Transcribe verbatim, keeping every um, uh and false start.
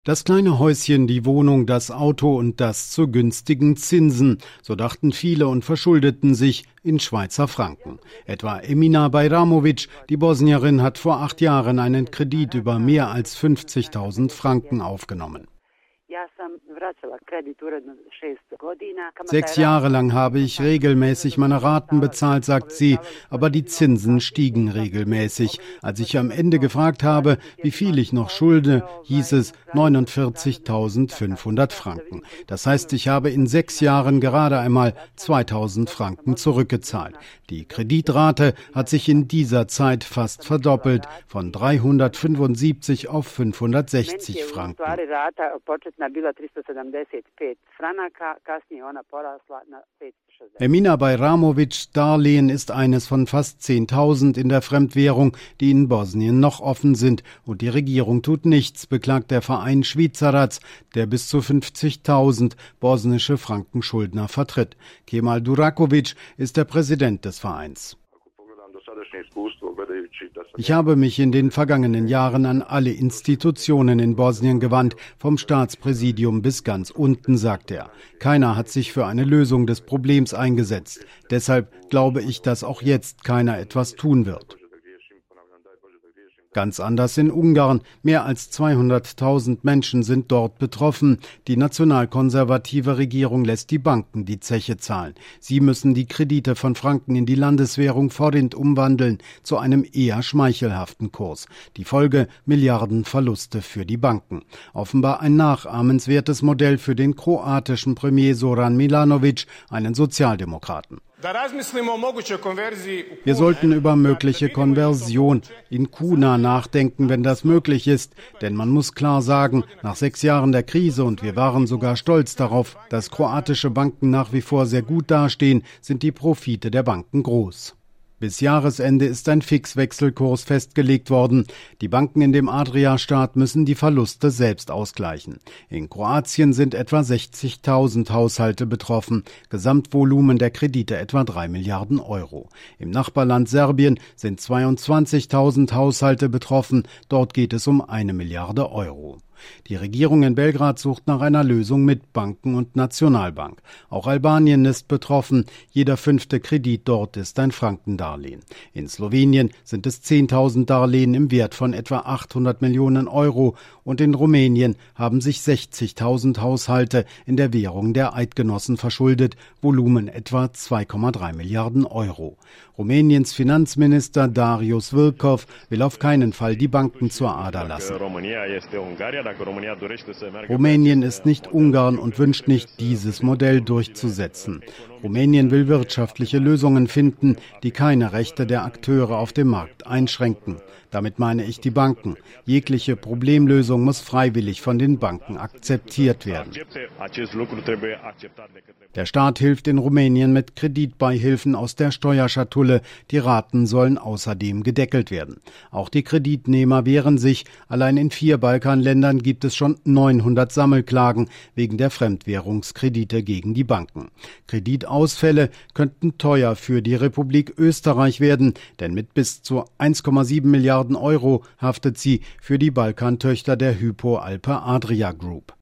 Das kleine Häuschen, die Wohnung, das Auto und das zu günstigen Zinsen, so dachten viele und verschuldeten sich in Schweizer Franken. Etwa Emina Bajramović, die Bosnierin, hat vor acht Jahren einen Kredit über mehr als fünfzigtausend Franken aufgenommen. Sechs Jahre lang habe ich regelmäßig meine Raten bezahlt, sagt sie, aber die Zinsen stiegen regelmäßig. Als ich am Ende gefragt habe, wie viel ich noch schulde, hieß es neunundvierzigtausendfünfhundert Franken. Das heißt, ich habe in sechs Jahren gerade einmal zweitausend Franken zurückgezahlt. Die Kreditrate hat sich in dieser Zeit fast verdoppelt, von dreihundertfünfundsiebzig auf fünfhundertsechzig Franken. Emina Bajramović Darlehen ist eines von fast zehntausend in der Fremdwährung, die in Bosnien noch offen sind. Und die Regierung tut nichts, beklagt der Verein Švicarac, der bis zu fünfzigtausend bosnische Frankenschuldner vertritt. Kemal Duraković ist der Präsident des Vereins. Ich habe mich in den vergangenen Jahren an alle Institutionen in Bosnien gewandt, vom Staatspräsidium bis ganz unten, sagt er. Keiner hat sich für eine Lösung des Problems eingesetzt. Deshalb glaube ich, dass auch jetzt keiner etwas tun wird. Ganz anders in Ungarn. Mehr als zweihunderttausend Menschen sind dort betroffen. Die nationalkonservative Regierung lässt die Banken die Zeche zahlen. Sie müssen die Kredite von Franken in die Landeswährung Forint umwandeln, zu einem eher schmeichelhaften Kurs. Die Folge: Milliardenverluste für die Banken. Offenbar ein nachahmenswertes Modell für den kroatischen Premier Zoran Milanović, einen Sozialdemokraten. Wir sollten über mögliche Konversion in Kuna nachdenken, wenn das möglich ist. Denn man muss klar sagen, nach sechs Jahren der Krise, und wir waren sogar stolz darauf, dass kroatische Banken nach wie vor sehr gut dastehen, sind die Profite der Banken groß. Bis Jahresende ist ein Fixwechselkurs festgelegt worden. Die Banken in dem Adria-Staat müssen die Verluste selbst ausgleichen. In Kroatien sind etwa sechzigtausend Haushalte betroffen. Gesamtvolumen der Kredite etwa drei Milliarden Euro. Im Nachbarland Serbien sind zweiundzwanzigtausend Haushalte betroffen. Dort geht es um eine Milliarde Euro. Die Regierung in Belgrad sucht nach einer Lösung mit Banken und Nationalbank. Auch Albanien ist betroffen. Jeder fünfte Kredit dort ist ein Frankendarlehen. In Slowenien sind es zehntausend Darlehen im Wert von etwa achthundert Millionen Euro. Und in Rumänien haben sich sechzigtausend Haushalte in der Währung der Eidgenossen verschuldet. Volumen etwa zwei Komma drei Milliarden Euro. Rumäniens Finanzminister Darius Vâlcov will auf keinen Fall die Banken zur Ader lassen. Rumänien ist nicht Ungarn und wünscht nicht, dieses Modell durchzusetzen. Rumänien will wirtschaftliche Lösungen finden, die keine Rechte der Akteure auf dem Markt einschränken. Damit meine ich die Banken. Jegliche Problemlösung muss freiwillig von den Banken akzeptiert werden. Der Staat hilft in Rumänien mit Kreditbeihilfen aus der Steuerschatulle. Die Raten sollen außerdem gedeckelt werden. Auch die Kreditnehmer wehren sich. Allein in vier Balkanländern gibt es schon neunhundert Sammelklagen wegen der Fremdwährungskredite gegen die Banken. Kreditausfälle könnten teuer für die Republik Österreich werden, denn mit bis zu eins Komma sieben Milliarden Euro haftet sie für die Balkantöchter der Hypo Alpe Adria Group.